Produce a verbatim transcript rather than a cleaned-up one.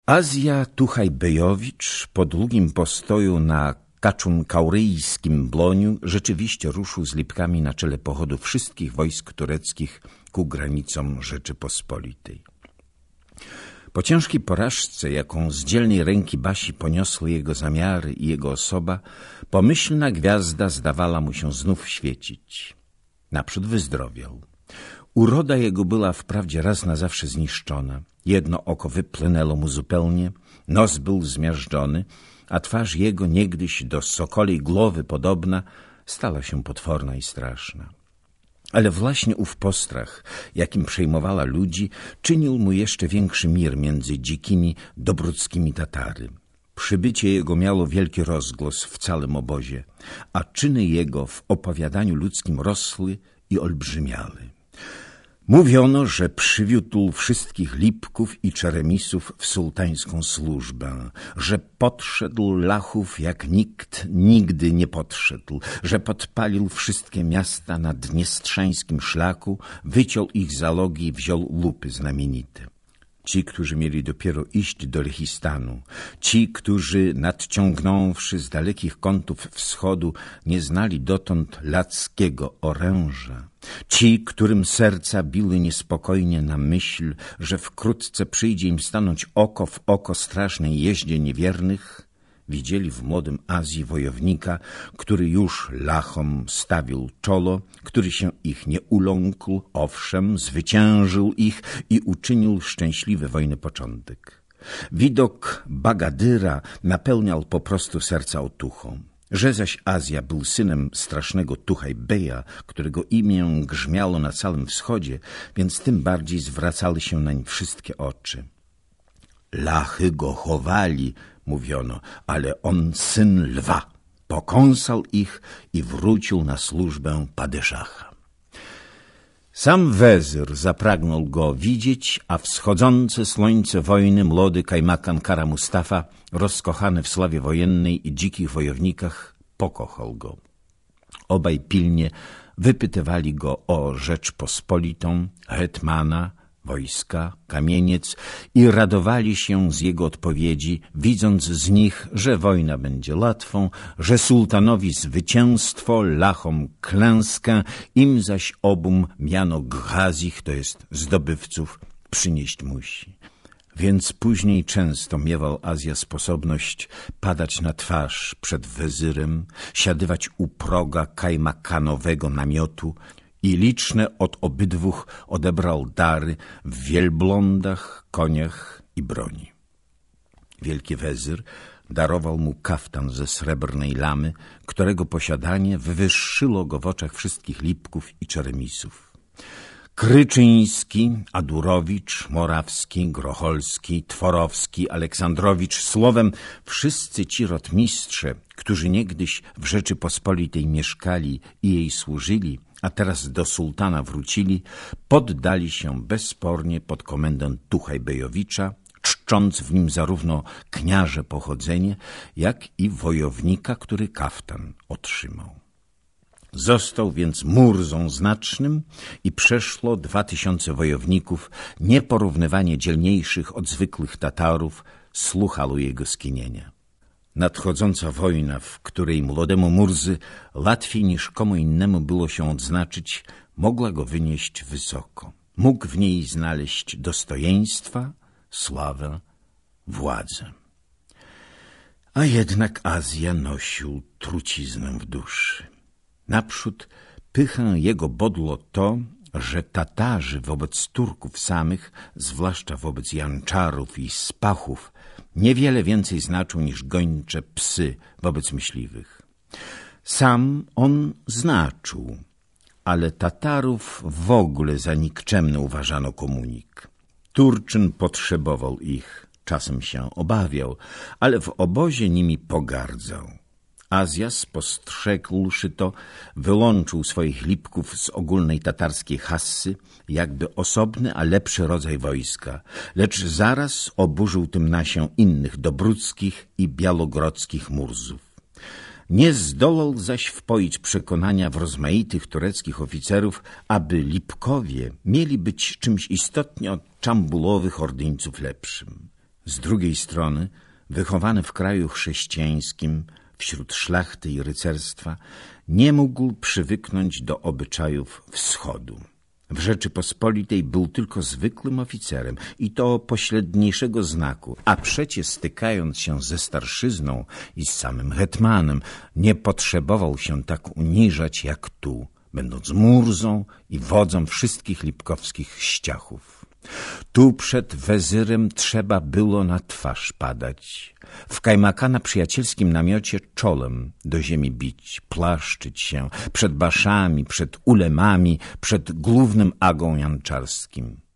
Azja Tuchaj-Bejowicz po długim postoju na Kaczunkauryjskim Bloniu rzeczywiście ruszył z Lipkami na czele pochodu wszystkich wojsk tureckich ku granicom Rzeczypospolitej. Po ciężkiej porażce, jaką z dzielnej ręki Basi poniosły jego zamiary i jego osoba, pomyślna gwiazda zdawała mu się znów świecić. Naprzód wyzdrowiał. Uroda jego była wprawdzie raz na zawsze zniszczona. Jedno oko wypłynęło mu zupełnie, nos był zmiażdżony, a twarz jego, niegdyś do sokolej głowy podobna, stała się potworna i straszna. Ale właśnie ów postrach, jakim przejmowała ludzi, czynił mu jeszcze większy mir między dzikimi, dobruckimi Tatary. Przybycie jego miało wielki rozgłos w całym obozie, a czyny jego w opowiadaniu ludzkim rosły i olbrzymiały. Mówiono, że przywiódł wszystkich Lipków i Czeremisów w sułtańską służbę, że podszedł Lachów jak nikt nigdy nie podszedł, że podpalił wszystkie miasta na dniestrzańskim szlaku, wyciął ich zalogi i wziął lupy znamienite. Ci, którzy mieli dopiero iść do Lechistanu, ci, którzy nadciągnąwszy z dalekich kątów wschodu nie znali dotąd lackiego oręża, ci, którym serca biły niespokojnie na myśl, że wkrótce przyjdzie im stanąć oko w oko strasznej jeździe niewiernych, widzieli w młodym Azji wojownika, który już Lachom stawił czolo, który się ich nie uląkł, owszem, zwyciężył ich i uczynił szczęśliwy wojny początek. Widok Bagadyra napełniał po prostu serca otuchą. Że zaś Azja był synem strasznego Tuchaj-Beja, którego imię grzmiało na całym wschodzie, więc tym bardziej zwracały się nań wszystkie oczy. Lachy go chowali, mówiono, ale on syn lwa. Pokąsał ich i wrócił na służbę Padyszacha. Sam wezyr zapragnął go widzieć, a wschodzące słońce wojny młody Kajmakan Kara Mustafa, rozkochany w sławie wojennej i dzikich wojownikach, pokochał go. Obaj pilnie wypytywali go o Rzeczpospolitą, hetmana, wojska, kamieniec i radowali się z jego odpowiedzi, widząc z nich, że wojna będzie łatwą, że sułtanowi zwycięstwo, Lachom klęskę, im zaś obum miano ghazich, to jest zdobywców, przynieść musi. Więc później często miewał Azja sposobność padać na twarz przed wezyrem, siadywać u proga kajmakanowego namiotu i liczne od obydwóch odebrał dary w wielblądach, koniach i broni. Wielki wezyr darował mu kaftan ze srebrnej lamy, którego posiadanie wywyższyło go w oczach wszystkich Lipków i Czeremisów. Kryczyński, Adurowicz, Morawski, Grocholski, Tworowski, Aleksandrowicz, słowem wszyscy ci rotmistrze, którzy niegdyś w Rzeczypospolitej mieszkali i jej służyli, a teraz do sułtana wrócili, poddali się bezspornie pod komendę Tuchaj-Bejowicza, czcząc w nim zarówno kniaże pochodzenie, jak i wojownika, który kaftan otrzymał. Został więc murzą znacznym i przeszło dwa tysiące wojowników, nieporównywanie dzielniejszych od zwykłych Tatarów, słuchało jego skinienia. Nadchodząca wojna, w której młodemu Murzy łatwiej niż komu innemu było się odznaczyć, mogła go wynieść wysoko. Mógł w niej znaleźć dostojeństwa, sławę, władzę. A jednak Azja nosił truciznę w duszy. Naprzód pychę jego bodło to, że Tatarzy wobec Turków samych, zwłaszcza wobec Janczarów i Spachów, niewiele więcej znaczą niż gończe psy wobec myśliwych. Sam on znaczył, ale Tatarów w ogóle za nikczemny uważano komunik. Turczyn potrzebował ich, czasem się obawiał, ale w obozie nimi pogardzał. Azja, spostrzegłszy to, wyłączył swoich Lipków z ogólnej tatarskiej hassy, jakby osobny, a lepszy rodzaj wojska, lecz zaraz oburzył tym na się innych dobruckich i białogrodzkich Murzów. Nie zdołał zaś wpoić przekonania w rozmaitych tureckich oficerów, aby Lipkowie mieli być czymś istotnie od czambulowych ordyńców lepszym. Z drugiej strony, wychowany w kraju chrześcijańskim, wśród szlachty i rycerstwa, nie mógł przywyknąć do obyczajów wschodu. W Rzeczypospolitej był tylko zwykłym oficerem i to pośredniejszego znaku, a przecie stykając się ze starszyzną i z samym hetmanem, nie potrzebował się tak uniżać jak tu, będąc murzą i wodzą wszystkich lipkowskich ściachów. Tu przed wezyrem trzeba było na twarz padać, w kajmaka na przyjacielskim namiocie czołem do ziemi bić, płaszczyć się przed baszami, przed ulemami, przed głównym agą janczarskim.